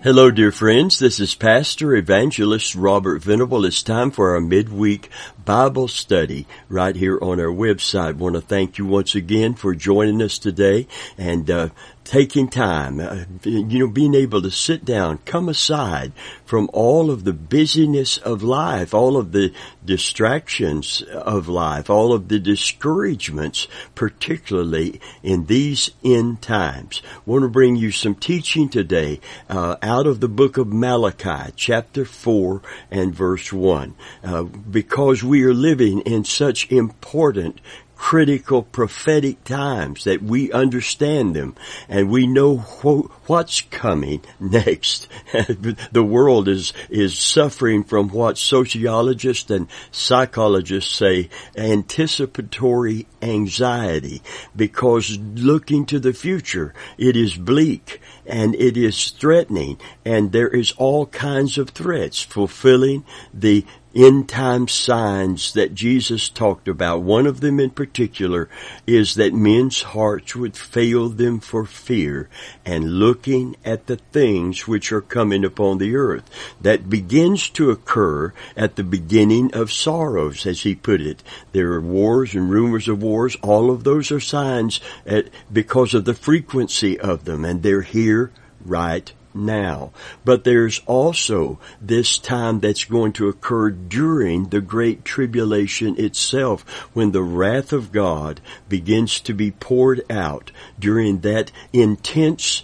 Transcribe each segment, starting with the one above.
Hello, dear friends. This is Pastor Evangelist Robert Venable. It's time for our midweek Bible study right here on our website. I want to thank you once again for joining us today and taking time, being able to sit down, come aside from all of the busyness of life, all of the distractions of life, all of the discouragements, particularly in these end times. I want to bring you some teaching today out of the book of Malachi, chapter 4 and verse 1, because we are living in such important critical prophetic times that we understand them and we know what's coming next. The world is suffering from what sociologists and psychologists say anticipatory anxiety, because looking to the future, it is bleak and it is threatening, and there is all kinds of threats fulfilling the end time signs that Jesus talked about. One of them in particular is that men's hearts would fail them for fear and looking at the things which are coming upon the earth. That begins to occur at the beginning of sorrows, as he put it. There are wars and rumors of wars. All of those are signs because of the frequency of them, and they're here right now. But there's also this time that's going to occur during the Great Tribulation itself, when the wrath of God begins to be poured out during that intense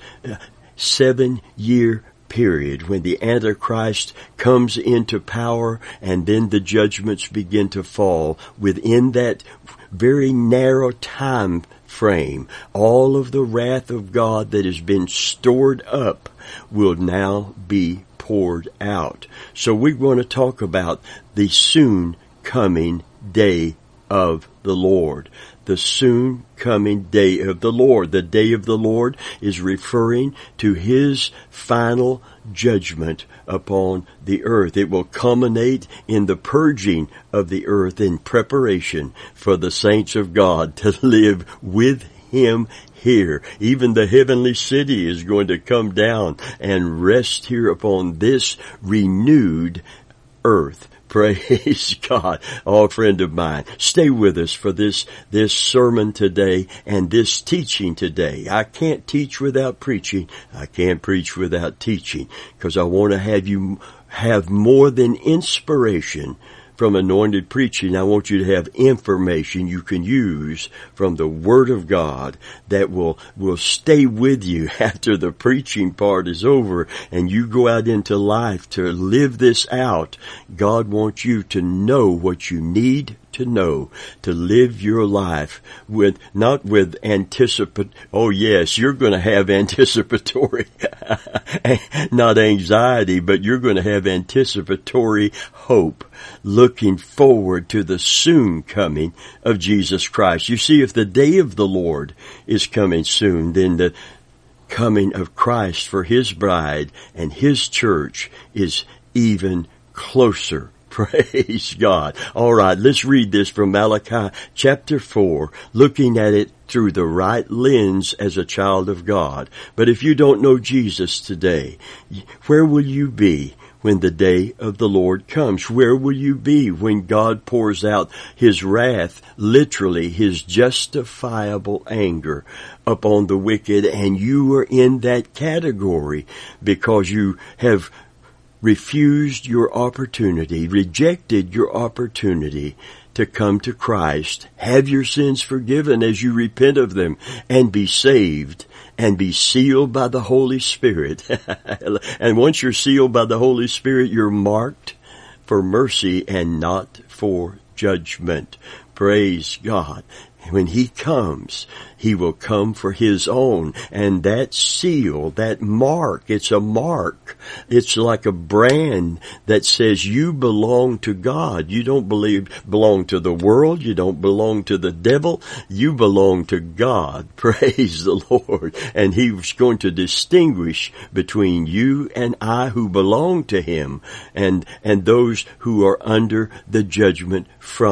7-year period when the Antichrist comes into power, and then the judgments begin to fall within that very narrow time frame. All of the wrath of God that has been stored up will now be poured out. So we're going to talk about the soon coming day of the Lord. The soon coming day of the Lord. The day of the Lord is referring to His final judgment upon the earth. It will culminate in the purging of the earth in preparation for the saints of God to live with Him here. Even the heavenly city is going to come down and rest here upon this renewed earth. Praise God. Oh, friend of mine, stay with us for this sermon today and this teaching today. I can't teach without preaching. I can't preach without teaching, because I want to have you have more than inspiration from anointed preaching. I want you to have information you can use from the Word of God that will stay with you after the preaching part is over and you go out into life to live this out. God wants you to know what you need to know to live your life not with oh yes, you're going to have anticipatory, not anxiety, but you're going to have anticipatory hope, looking forward to the soon coming of Jesus Christ. You see, if the day of the Lord is coming soon, then the coming of Christ for His bride and His church is even closer. Praise God. All right, let's read this from Malachi chapter 4, looking at it through the right lens as a child of God. But if you don't know Jesus today, where will you be when the day of the Lord comes? Where will you be when God pours out His wrath, literally His justifiable anger upon the wicked, and you are in that category because you have refused your opportunity, rejected your opportunity to come to Christ, have your sins forgiven as you repent of them, and be saved, and be sealed by the Holy Spirit. And once you're sealed by the Holy Spirit, you're marked for mercy and not for judgment. Praise God. When He comes, He will come for His own. And that seal, that mark, it's a mark. It's like a brand that says you belong to God. You don't belong to the world. You don't belong to the devil. You belong to God. Praise the Lord. And He's going to distinguish between you and I who belong to Him and those who are under the judgment from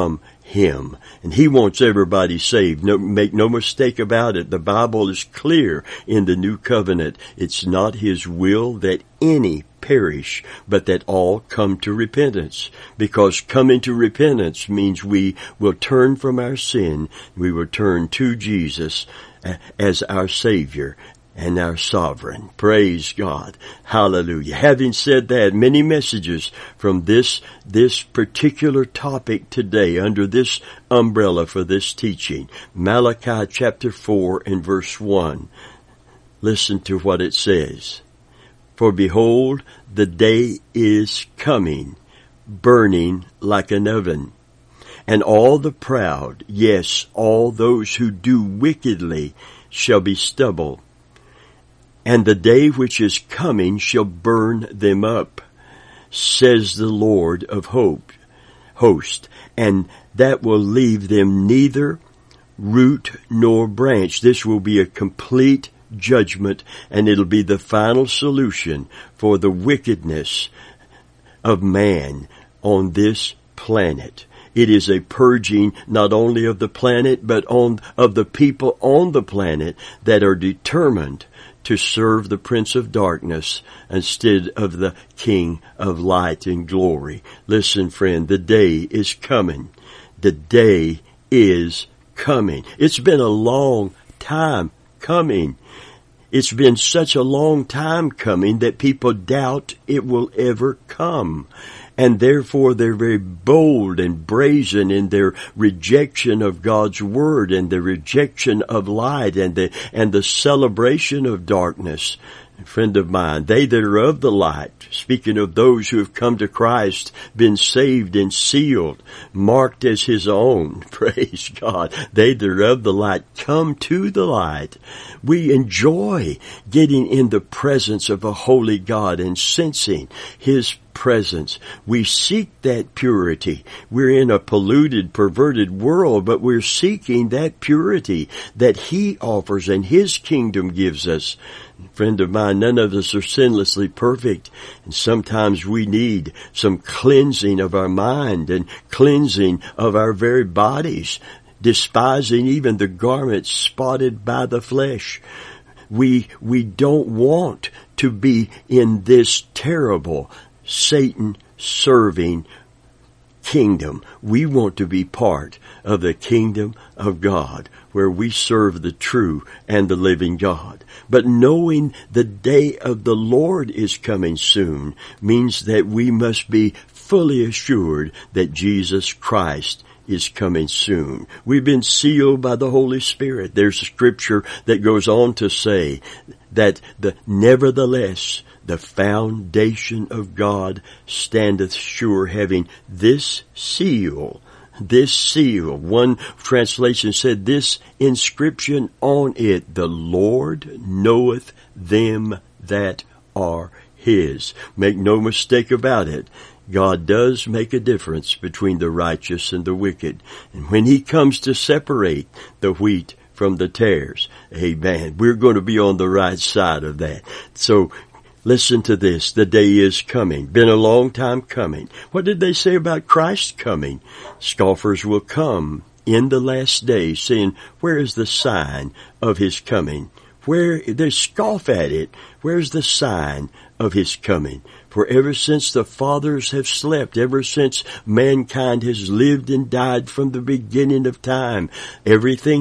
Him. And He wants everybody saved. Make no mistake about it. The Bible is clear in the New Covenant. It's not His will that any perish, but that all come to repentance. Because coming to repentance means we will turn from our sin. We will turn to Jesus as our Savior and our sovereign. Praise God. Hallelujah. Having said that, many messages from this particular topic today under this umbrella for this teaching. Malachi chapter 4 and verse 1. Listen to what it says. For behold, the day is coming, burning like an oven. And all the proud, yes, all those who do wickedly, shall be stubble. And the day which is coming shall burn them up, says the Lord of hosts, and that will leave them neither root nor branch. This will be a complete judgment, and it'll be the final solution for the wickedness of man on this planet. It is a purging not only of the planet, but of the people on the planet that are determined to serve the Prince of Darkness instead of the King of Light and Glory. Listen, friend, the day is coming. The day is coming. It's been a long time coming. It's been such a long time coming that people doubt it will ever come. And therefore they're very bold and brazen in their rejection of God's Word and the rejection of light and the celebration of darkness. A friend of mine, they that are of the light, speaking of those who have come to Christ, been saved and sealed, marked as His own, praise God. They that are of the light, come to the light. We enjoy getting in the presence of a holy God and sensing His presence. We seek that purity. We're in a polluted, perverted world, but we're seeking that purity that He offers and His kingdom gives us. Friend of mine, none of us are sinlessly perfect, and sometimes we need some cleansing of our mind and cleansing of our very bodies, despising even the garments spotted by the flesh. We don't want to be in this terrible Satan-serving kingdom. We want to be part of the kingdom of God, where we serve the true and the living God. But knowing the day of the Lord is coming soon means that we must be fully assured that Jesus Christ is coming soon. We've been sealed by the Holy Spirit. There's a scripture that goes on to say that nevertheless, the foundation of God standeth sure, having this seal. One translation said this inscription on it, the Lord knoweth them that are His. Make no mistake about it. God does make a difference between the righteous and the wicked. And when He comes to separate the wheat from the tares, amen, we're going to be on the right side of that. So, listen to this. The day is coming. Been a long time coming. What did they say about Christ coming? Scoffers will come in the last day saying, where is the sign of His coming? They scoff at it. Where's the sign of His coming? For ever since the fathers have slept, ever since mankind has lived and died from the beginning of time, everything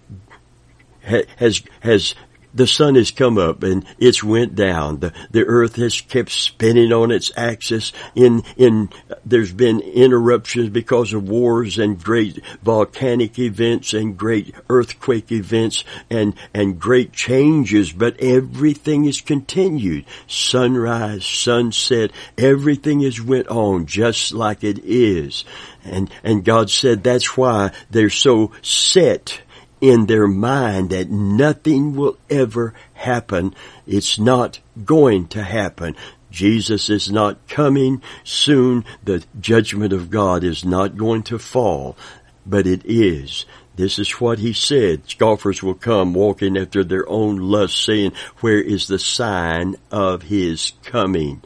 the sun has come up and it's went down. The earth has kept spinning on its axis. There's been interruptions because of wars and great volcanic events and great earthquake events and great changes, but everything is continued. Sunrise, sunset, everything has went on just like it is. And God said that's why they're so set in their mind that nothing will ever happen. It's not going to happen. Jesus is not coming soon. The judgment of God is not going to fall, but it is. This is what He said. Scoffers will come walking after their own lust, saying, where is the sign of His coming?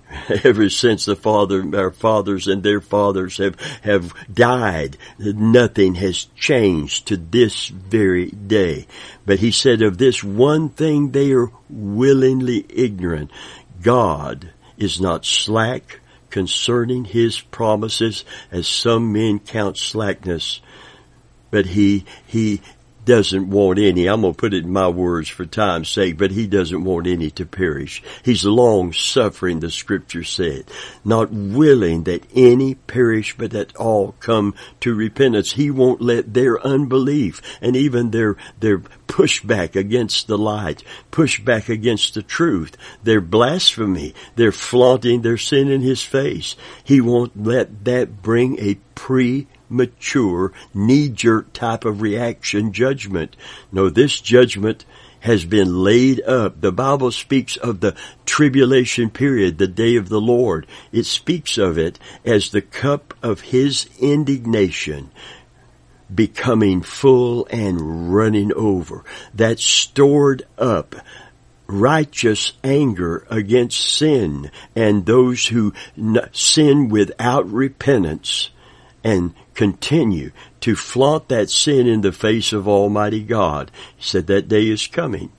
Ever since our fathers and their fathers have died, nothing has changed to this very day. But he said, of this one thing they are willingly ignorant. God is not slack concerning his promises, as some men count slackness, but he doesn't want any, I'm going to put it in my words for time's sake, but he doesn't want any to perish. He's long suffering, the scripture said, not willing that any perish, but that all come to repentance. He won't let their unbelief and even their pushback against the light, pushback against the truth, their blasphemy, their flaunting their sin in his face. He won't let that bring a premature, knee-jerk type of reaction judgment. No, this judgment has been laid up. The Bible speaks of the tribulation period, the day of the Lord. It speaks of it as the cup of his indignation becoming full and running over. That stored up righteous anger against sin and those who sin without repentance and continue to flaunt that sin in the face of Almighty God. He said that day is coming.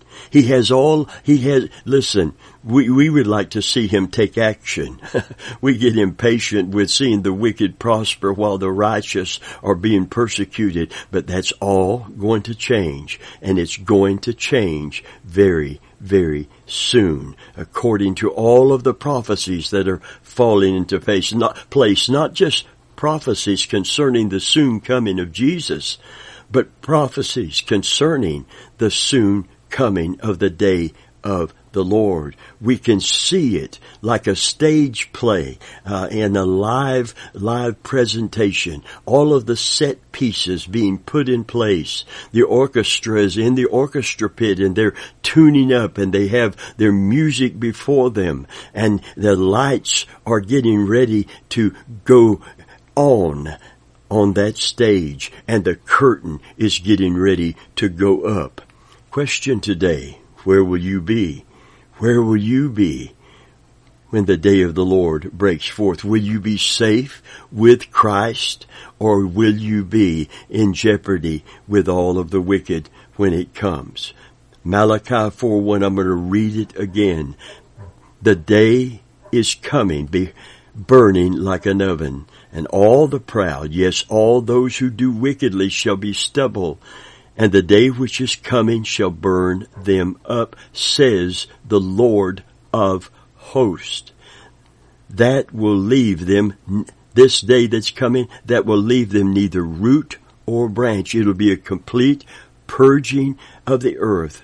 Listen, we would like to see him take action. We get impatient with seeing the wicked prosper while the righteous are being persecuted, but that's all going to change, and it's going to change very, very soon, according to all of the prophecies that are falling into place, not just prophecies concerning the soon coming of Jesus, but prophecies concerning the soon coming of the day of the Lord. We can see it like a stage play and a live presentation. All of the set pieces being put in place. The orchestra is in the orchestra pit and they're tuning up and they have their music before them and the lights are getting ready to go on that stage, and the curtain is getting ready to go up. Question today, where will you be? Where will you be when the day of the Lord breaks forth? Will you be safe with Christ, or will you be in jeopardy with all of the wicked when it comes? Malachi 4:1, I'm going to read it again. The day is coming, burning like an oven, and all the proud, yes, all those who do wickedly shall be stubble, and the day which is coming shall burn them up, says the Lord of hosts. That will leave them, this day that's coming, that will leave them neither root or branch. It'll be a complete purging of the earth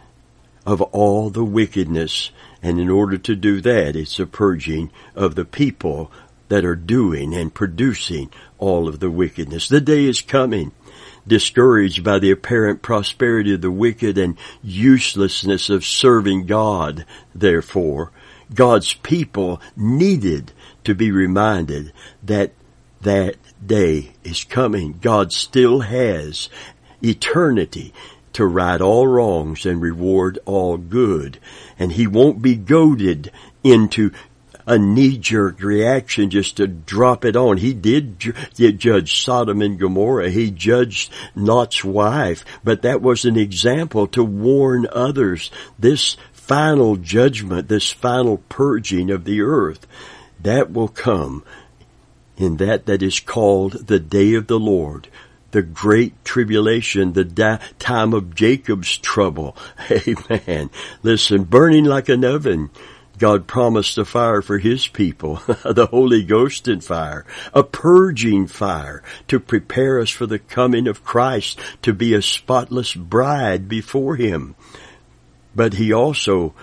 of all the wickedness. And in order to do that, it's a purging of the people that are doing and producing all of the wickedness. The day is coming. Discouraged by the apparent prosperity of the wicked and uselessness of serving God, therefore, God's people needed to be reminded that that day is coming. God still has eternity to right all wrongs and reward all good. And he won't be goaded into a knee-jerk reaction just to drop it on. He did judge Sodom and Gomorrah. He judged Lot's wife. But that was an example to warn others. This final judgment, this final purging of the earth, that will come in that is called the day of the Lord. The great tribulation, the time of Jacob's trouble. Amen. Listen, burning like an oven. God promised a fire for his people, the Holy Ghost in fire, a purging fire to prepare us for the coming of Christ, to be a spotless bride before him. But he also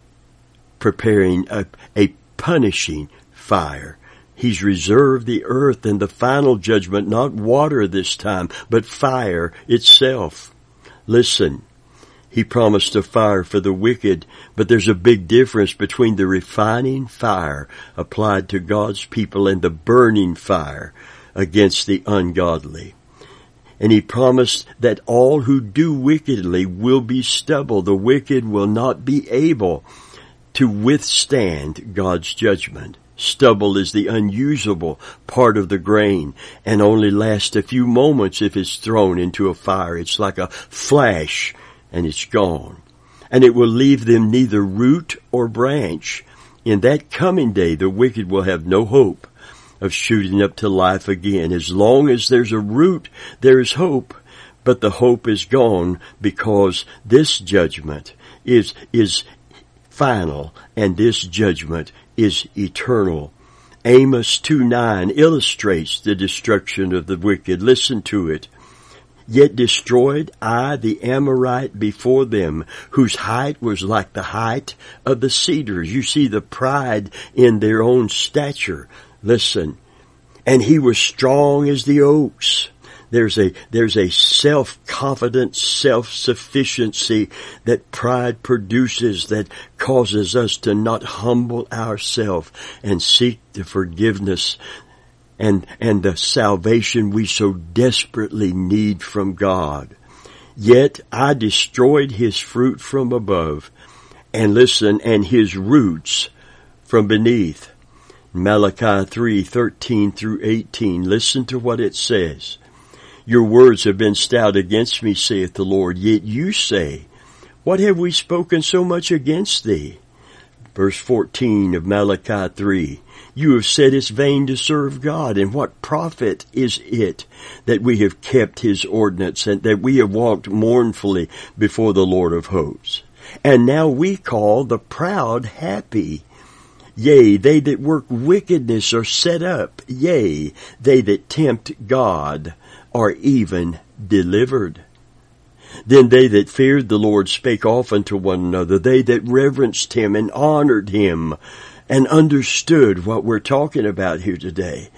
preparing a punishing fire. He's reserved the earth and the final judgment, not water this time, but fire itself. Listen, he promised a fire for the wicked, but there's a big difference between the refining fire applied to God's people and the burning fire against the ungodly. And he promised that all who do wickedly will be stubble. The wicked will not be able to withstand God's judgment. Stubble is the unusable part of the grain and only lasts a few moments if it's thrown into a fire. It's like a flash and it's gone. And it will leave them neither root or branch. In that coming day, the wicked will have no hope of shooting up to life again. As long as there's a root, there is hope. But the hope is gone because this judgment is final and this judgment is eternal. Amos 2:9 illustrates the destruction of the wicked. Listen to it. Yet destroyed I the Amorite before them, whose height was like the height of the cedars. You see the pride in their own stature. Listen. And he was strong as the oaks. There's a self-confident self-sufficiency that pride produces that causes us to not humble ourselves and seek the forgiveness and the salvation we so desperately need from God. Yet I destroyed his fruit from above, and listen, and his roots from beneath. Malachi 3:13 through 18. Listen to what it says. Your words have been stout against me, saith the Lord. Yet you say, what have we spoken so much against thee? Verse 14 of Malachi 3. You have said it's vain to serve God, and what profit is it that we have kept his ordinance, and that we have walked mournfully before the Lord of hosts? And now we call the proud happy. Yea, they that work wickedness are set up. Yea, they that tempt God are even delivered. Then they that feared the Lord spake often to one another, they that reverenced him and honored him and understood what we're talking about here today.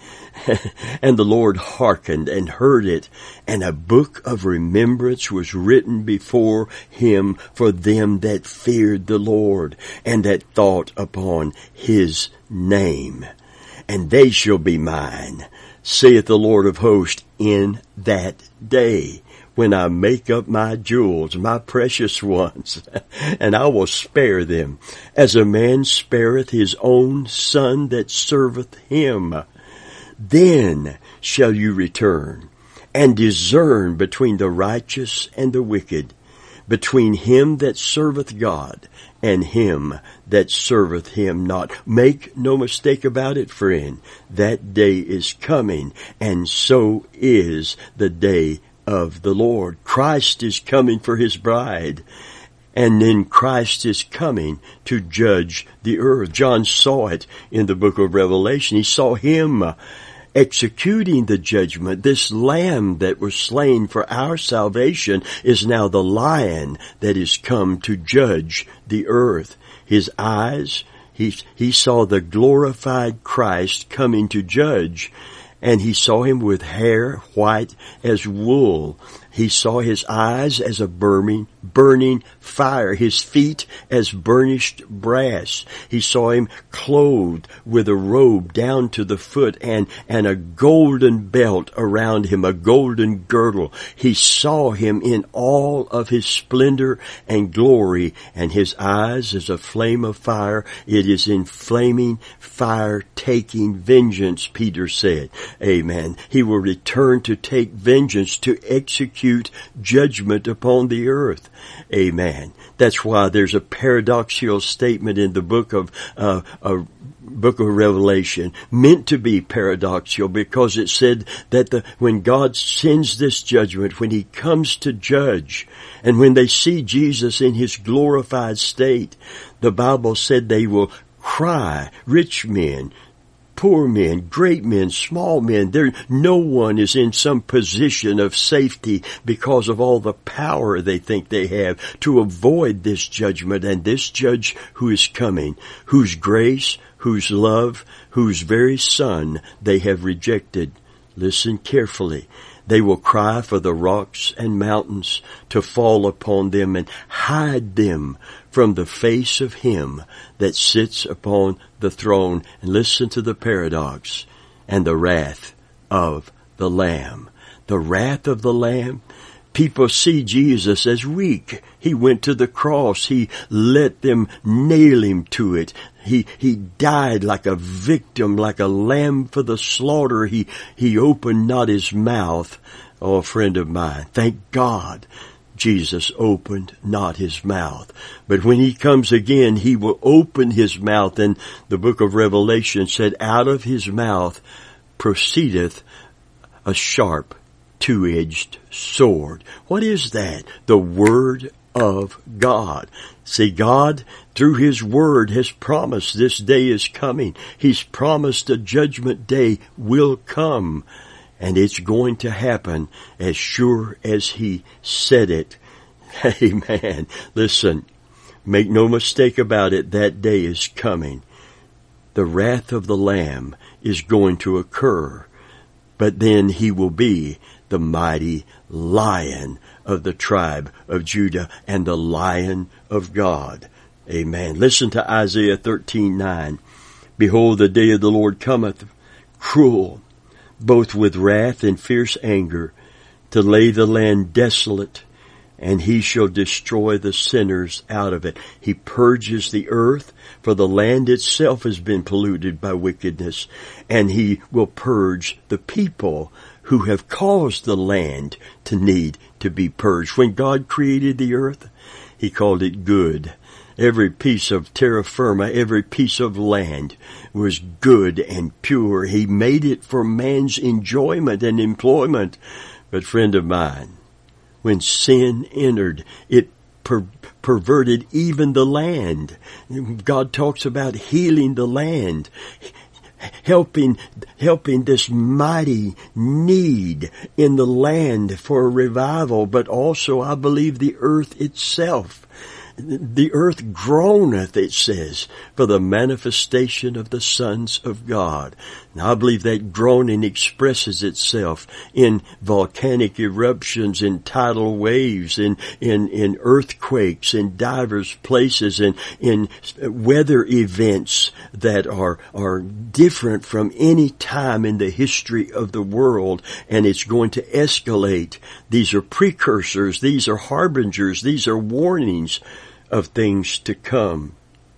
And the Lord hearkened and heard it, and a book of remembrance was written before him for them that feared the Lord, and that thought upon his name. And they shall be mine, saith the Lord of hosts, in that day, when I make up my jewels, my precious ones, and I will spare them, as a man spareth his own son that serveth him. Then shall you return, and discern between the righteous and the wicked, between him that serveth God and him that serveth him not. Make no mistake about it, friend. That day is coming, and so is the day of the Lord. Christ is coming for his bride, and then Christ is coming to judge the earth. John saw it in the book of Revelation. He saw him executing the judgment. This lamb that was slain for our salvation is now the lion that is come to judge the earth. His eyes, he saw the glorified Christ coming to judge, and he saw him with hair white as wool. He saw his eyes as a burning fire, his feet as burnished brass. He saw him clothed with a robe down to the foot and a golden belt around him, a golden girdle. He saw him in all of his splendor and glory, and his eyes as a flame of fire. It is in flaming fire taking vengeance, Peter said. Amen. He will return to take vengeance, to execute judgment upon the earth. Amen. That's why there's a paradoxical statement in the book of Revelation, meant to be paradoxical, because it said that when God sends this judgment, when he comes to judge, and when they see Jesus in his glorified state, the Bible said they will cry, rich men, poor men, great men, small men. No one is in some position of safety because of all the power they think they have to avoid this judgment and this judge who is coming, whose grace, whose love, whose very son they have rejected. Listen carefully. They will cry for the rocks and mountains to fall upon them and hide them from the face of him that sits upon the throne. And listen to the paradox. And the wrath of the Lamb. The wrath of the Lamb People see Jesus as weak. He went to the cross. He let them nail him to it. He died like a victim, like a lamb for the slaughter. He opened not his mouth. Oh, friend of mine, thank God Jesus opened not his mouth. But when he comes again, he will open his mouth. And the book of Revelation said, out of his mouth proceedeth a sharp, two-edged sword. What is that? The Word of God. See, God, through His Word, has promised this day is coming. He's promised a judgment day will come. And it's going to happen as sure as He said it. Amen. Listen, make no mistake about it, that day is coming. The wrath of the Lamb is going to occur. But then He will be the mighty Lion of the tribe of Judah and the Lion of God. Amen. Listen to Isaiah 13:9. Behold, the day of the Lord cometh, cruel, both with wrath and fierce anger, to lay the land desolate, and He shall destroy the sinners out of it. He purges the earth, for the land itself has been polluted by wickedness, and He will purge the people who have caused the land to need to be purged. When God created the earth, He called it good. Every piece of terra firma, every piece of land was good and pure. He made it for man's enjoyment and employment. But friend of mine, when sin entered, it perverted even the land. God talks about healing the land, helping this mighty need in the land for a revival, but also, I believe, the earth itself. The earth groaneth, it says, for the manifestation of the sons of God. And I believe that groaning expresses itself in volcanic eruptions, in tidal waves, in earthquakes, in divers places, and in weather events that are different from any time in the history of the world, and it's going to escalate. These are precursors, these are harbingers, these are warnings of things to come.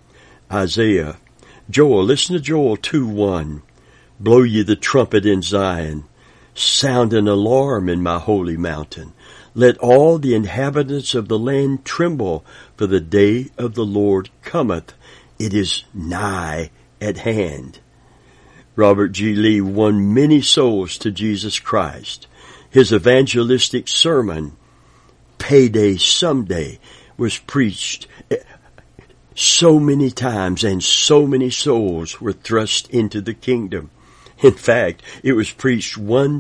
Joel, listen to Joel 2:1. Blow ye the trumpet in Zion, sound an alarm in my holy mountain. Let all the inhabitants of the land tremble, for the day of the Lord cometh. It is nigh at hand. Robert G. Lee won many souls to Jesus Christ. His evangelistic sermon, Payday Someday, was preached so many times, and so many souls were thrust into the kingdom. In fact, it was preached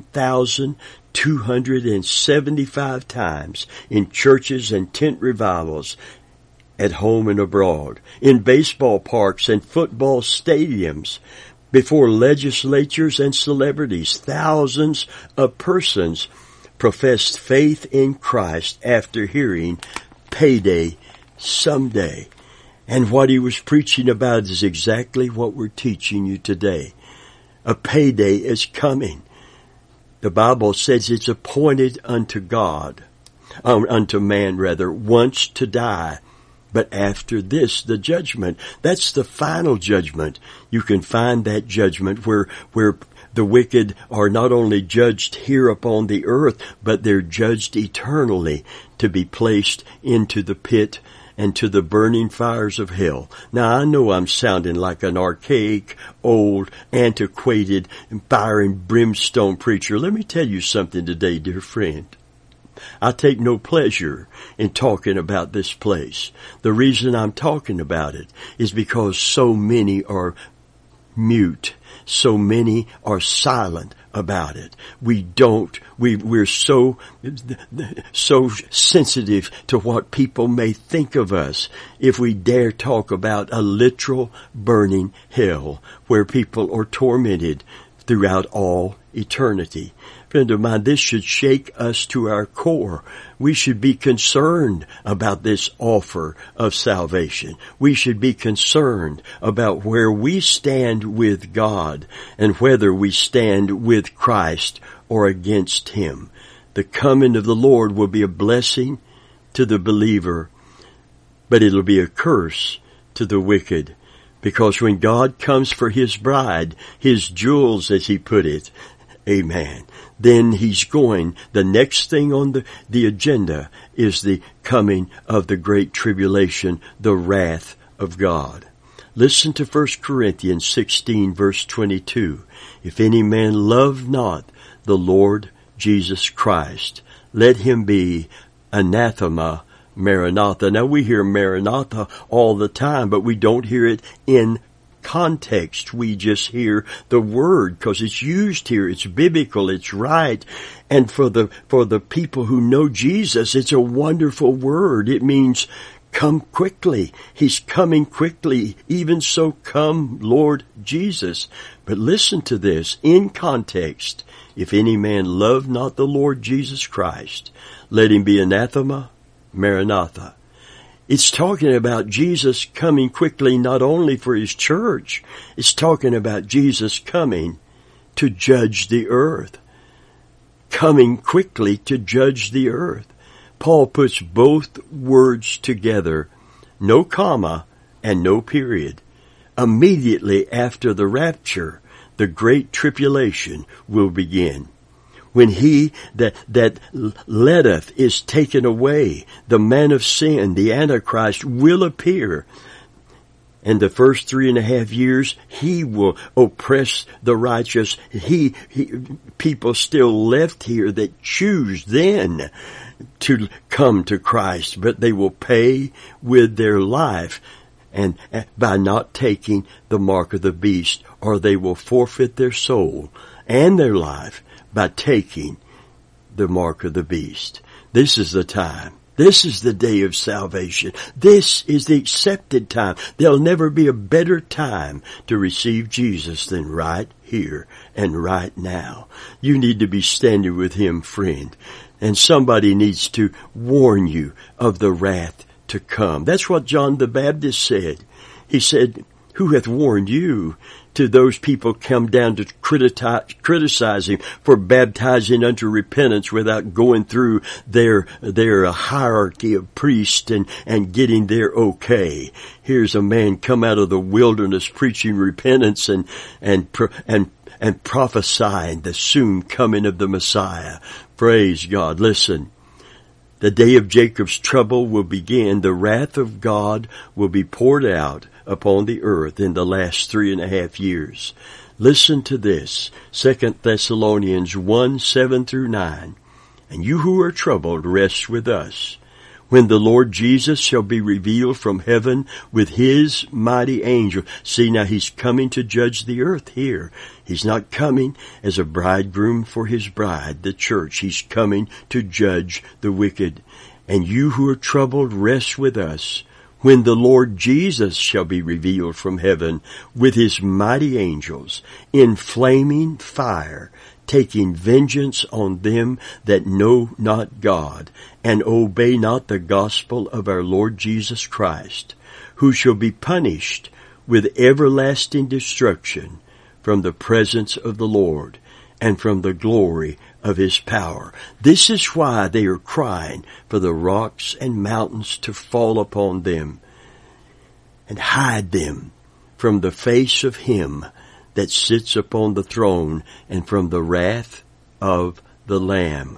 1,275 times in churches and tent revivals, at home and abroad, in baseball parks and football stadiums, before legislatures and celebrities. Thousands of persons professed faith in Christ after hearing Payday Someday. And what he was preaching about is exactly what we're teaching you today. A payday is coming. The Bible says it's appointed unto man, once to die. But after this, the judgment. That's the final judgment. You can find that judgment where the wicked are not only judged here upon the earth, but they're judged eternally to be placed into the pit and to the burning fires of hell. Now, I know I'm sounding like an archaic, old, antiquated, fire and brimstone preacher. Let me tell you something today, dear friend. I take no pleasure in talking about this place. The reason I'm talking about it is because so many are mute. So many are silent about it. We're so sensitive to what people may think of us if we dare talk about a literal burning hell where people are tormented throughout all eternity. Friend of mine, this should shake us to our core. We should be concerned about this offer of salvation. We should be concerned about where we stand with God and whether we stand with Christ or against Him. The coming of the Lord will be a blessing to the believer, but it'll be a curse to the wicked. Because when God comes for His bride, His jewels, as He put it, amen, then He's going, the next thing on the agenda is the coming of the great tribulation, the wrath of God. Listen to 1 Corinthians 16, verse 22. If any man love not the Lord Jesus Christ, let him be anathema, Maranatha. Now we hear Maranatha all the time, but we don't hear it in context. We just hear the word because it's used here. It's biblical. It's right. And for the people who know Jesus, it's a wonderful word. It means come quickly. He's coming quickly. Even so, come, Lord Jesus. But listen to this in context. If any man love not the Lord Jesus Christ, let him be anathema, Maranatha. It's talking about Jesus coming quickly not only for His church, it's talking about Jesus coming to judge the earth. Coming quickly to judge the earth. Paul puts both words together, no comma and no period. Immediately after the rapture, the great tribulation will begin. When he that letteth is taken away, the man of sin, the Antichrist, will appear. And the first 3.5 years, he will oppress the righteous. People still left here that choose then to come to Christ, but they will pay with their life and by not taking the mark of the beast, or they will forfeit their soul and their life by taking the mark of the beast. This is the time. This is the day of salvation. This is the accepted time. There'll never be a better time to receive Jesus than right here and right now. You need to be standing with Him, friend. And somebody needs to warn you of the wrath to come. That's what John the Baptist said. He said, who hath warned you? To those people come down to criticize Him for baptizing unto repentance without going through their hierarchy of priests and getting their okay. Here's a man come out of the wilderness preaching repentance and prophesying the soon coming of the Messiah. Praise God. Listen. The day of Jacob's trouble will begin. The wrath of God will be poured out upon the earth in the last 3.5 years. Listen to this. 2 Thessalonians 1, 7-9. And you who are troubled, rest with us. When the Lord Jesus shall be revealed from heaven with His mighty angel. See, now He's coming to judge the earth here. He's not coming as a bridegroom for His bride, the church. He's coming to judge the wicked. And you who are troubled, rest with us. When the Lord Jesus shall be revealed from heaven with His mighty angels in flaming fire, taking vengeance on them that know not God and obey not the gospel of our Lord Jesus Christ, who shall be punished with everlasting destruction from the presence of the Lord and from the glory of His power. This is why they are crying for the rocks and mountains to fall upon them and hide them from the face of Him that sits upon the throne and from the wrath of the Lamb.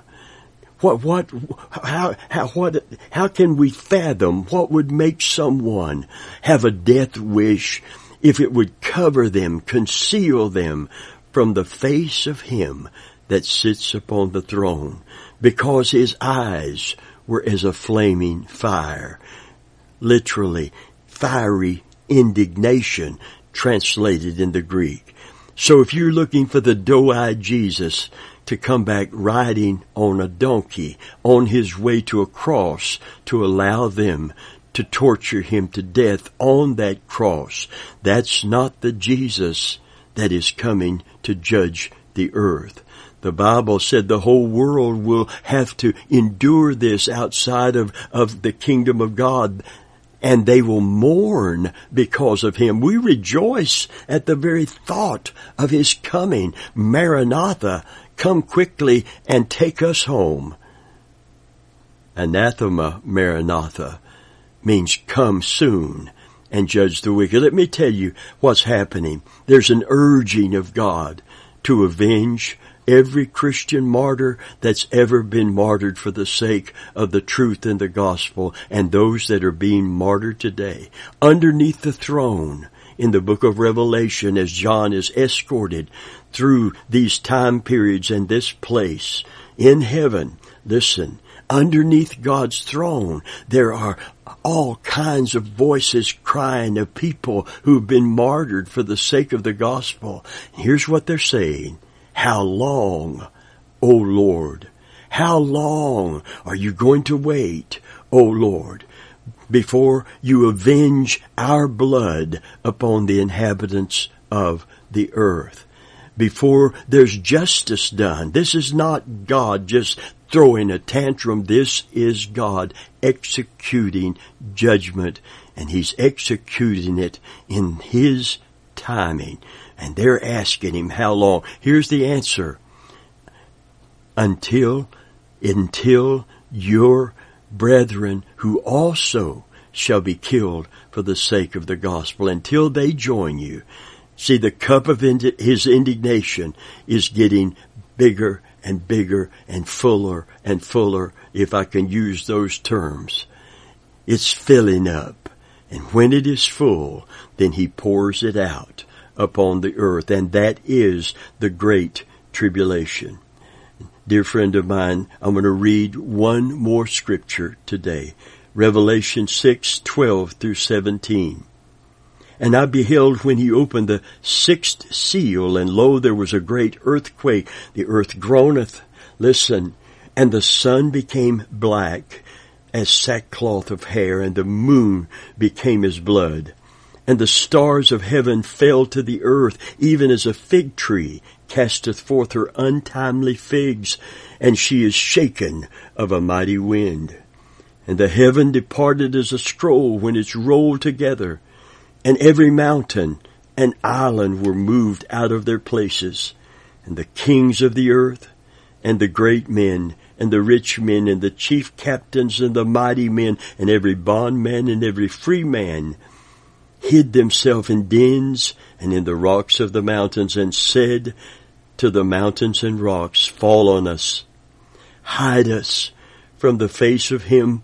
How can we fathom what would make someone have a death wish if it would cover them, conceal them from the face of Him that sits upon the throne? Because His eyes were as a flaming fire. Literally, fiery indignation translated in the Greek. So if you're looking for the doe-eyed Jesus to come back riding on a donkey on His way to a cross to allow them to torture Him to death on that cross, that's not the Jesus that is coming to judge the earth. The Bible said the whole world will have to endure this outside of the kingdom of God, and they will mourn because of Him. We rejoice at the very thought of His coming. Maranatha, come quickly and take us home. Anathema Maranatha means come soon and judge the wicked. Let me tell you what's happening. There's an urging of God to avenge every Christian martyr that's ever been martyred for the sake of the truth and the gospel, and those that are being martyred today. Underneath the throne in the book of Revelation, as John is escorted through these time periods and this place in heaven, listen, underneath God's throne, there are all kinds of voices crying of people who've been martyred for the sake of the gospel. Here's what they're saying. How long, O Lord? How long are you going to wait, O Lord, before you avenge our blood upon the inhabitants of the earth? Before there's justice done. This is not God just throwing a tantrum. This is God executing judgment, and He's executing it in His timing. And they're asking Him how long. Here's the answer. Until your brethren who also shall be killed for the sake of the gospel, until they join you. See, the cup of His indignation is getting bigger and bigger and fuller, if I can use those terms. It's filling up. And when it is full, then He pours it out upon the earth. And that is the great tribulation. Dear friend of mine, I'm going to read one more scripture today. Revelation 6:12 through 17. And I beheld when He opened the sixth seal, and lo, there was a great earthquake. The earth groaneth. Listen. And the sun became black as sackcloth of hair, and the moon became as blood. And the stars of heaven fell to the earth, even as a fig tree casteth forth her untimely figs, and she is shaken of a mighty wind. And the heaven departed as a scroll when it's rolled together, and every mountain and island were moved out of their places. And the kings of the earth, and the great men, and the rich men, and the chief captains, and the mighty men, and every bondman, and every free man, hid themselves in dens and in the rocks of the mountains, and said to the mountains and rocks, fall on us, hide us from the face of Him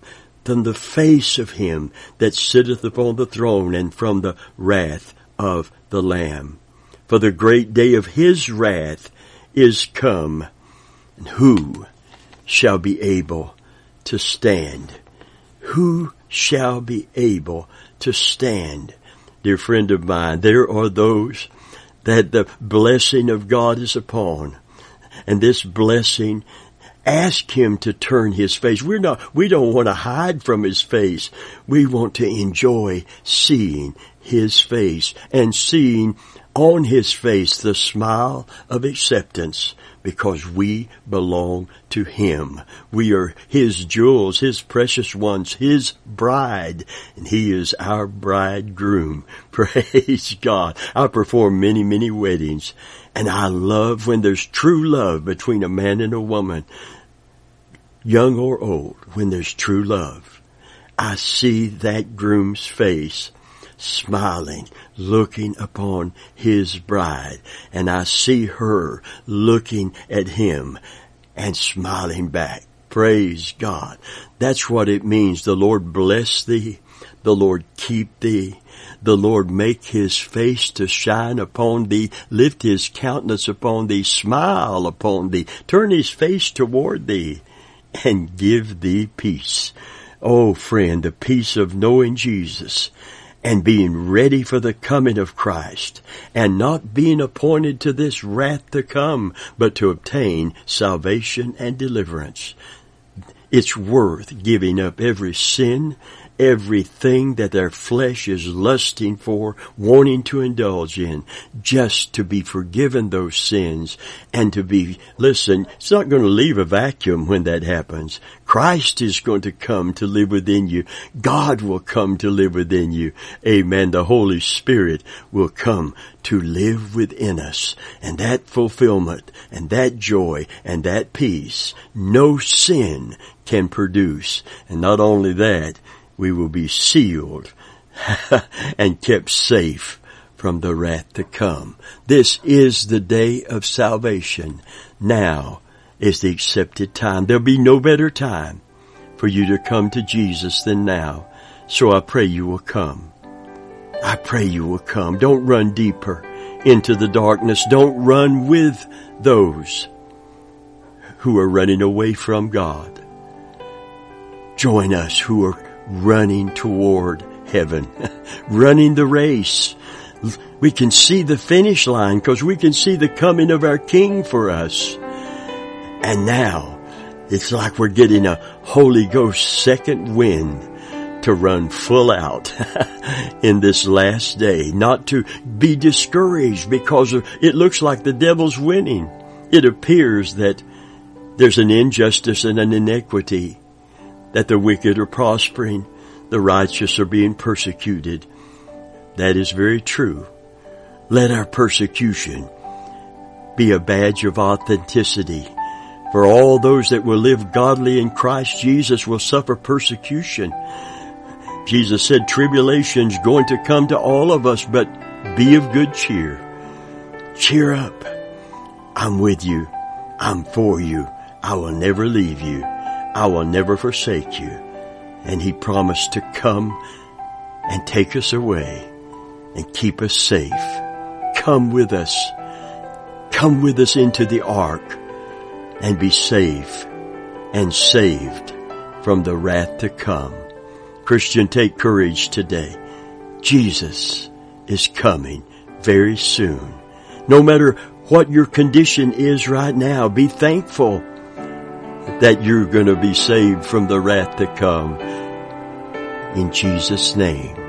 that sitteth upon the throne, and from the wrath of the Lamb. For the great day of His wrath is come, and who shall be able to stand? Who shall be able to stand? Dear friend of mine, there are those that the blessing of God is upon. And this blessing, ask Him to turn His face. We don't want to hide from His face. We want to enjoy seeing His face and seeing on His face the smile of acceptance, because we belong to Him. We are His jewels, His precious ones, His bride, and He is our bridegroom. Praise God. I perform many, many weddings, and I love when there's true love between a man and a woman, young or old. When there's true love, I see that groom's face smiling, looking upon his bride, and I see her looking at him and smiling back. Praise God. That's what it means. The Lord bless thee. The Lord keep thee. The Lord make His face to shine upon thee, lift His countenance upon thee, smile upon thee, turn His face toward thee, and give thee peace. Oh, friend, the peace of knowing Jesus and being ready for the coming of Christ, and not being appointed to this wrath to come, but to obtain salvation and deliverance. It's worth giving up every sin everything that their flesh is lusting for, wanting to indulge in, just to be forgiven those sins and to be, listen, it's not going to leave a vacuum when that happens. Christ is going to come to live within you. God will come to live within you. Amen. The Holy Spirit will come to live within us. And that fulfillment and that joy and that peace, no sin can produce. And not only that, we will be sealed and kept safe from the wrath to come. This is the day of salvation. Now is the accepted time. There'll be no better time for you to come to Jesus than now. So I pray you will come. I pray you will come. Don't run deeper into the darkness. Don't run with those who are running away from God. Join us who are running toward heaven, running the race. We can see the finish line because we can see the coming of our King for us. And now it's like we're getting a Holy Ghost second wind to run full out in this last day, not to be discouraged because it looks like the devil's winning. It appears that there's an injustice and an inequity, that the wicked are prospering, the righteous are being persecuted. That is very true. Let our persecution be a badge of authenticity. For all those that will live godly in Christ Jesus will suffer persecution. Jesus said tribulation's going to come to all of us, but be of good cheer. Cheer up. I'm with you. I'm for you. I will never leave you. I will never forsake you. And He promised to come and take us away and keep us safe. Come with us. Come with us into the ark and be safe and saved from the wrath to come. Christian, take courage today. Jesus is coming very soon. No matter what your condition is right now, be thankful that you're going to be saved from the wrath to come. In Jesus' name.